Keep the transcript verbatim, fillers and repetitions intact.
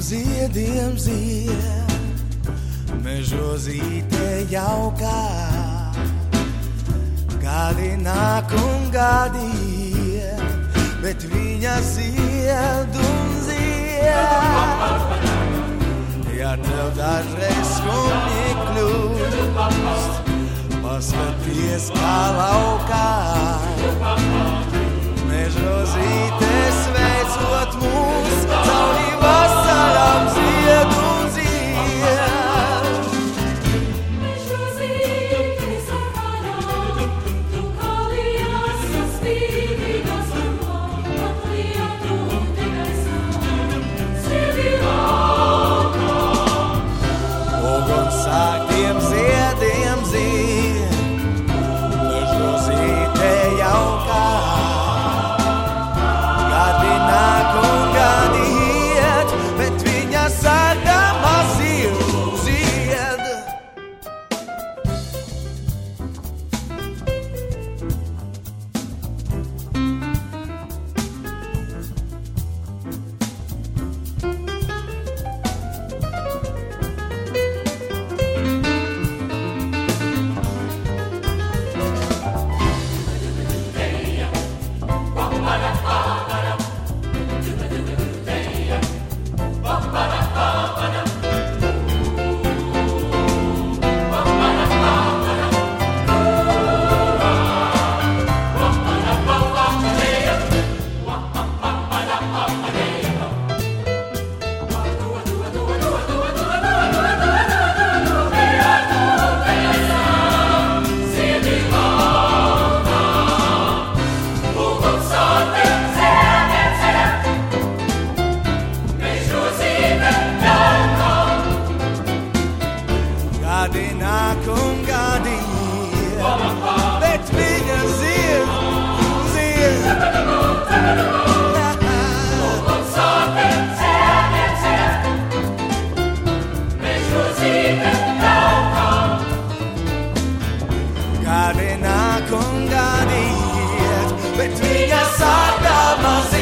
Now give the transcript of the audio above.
ziediem zied, mežozīte jaukā. Gadi nāk un gadi iet, bet viņa zied un zied. Ja tev dažreiz skumji kļūst, paskaties kā laukā. Mežozīte sveicot mūs, cauri vasarām zied un zied. Sāktiem ziediem zied, mežozīte jaukā. Gadi nāk un gadi iet, bet viņa sākdama zied un zied. Gadi nāk un gadi iet, bet viņa zied un zied. Un sāpēm ziediem zied, mežozīte jaukā. Gadi nāk un gadi iet, bet viņa sākdama zied.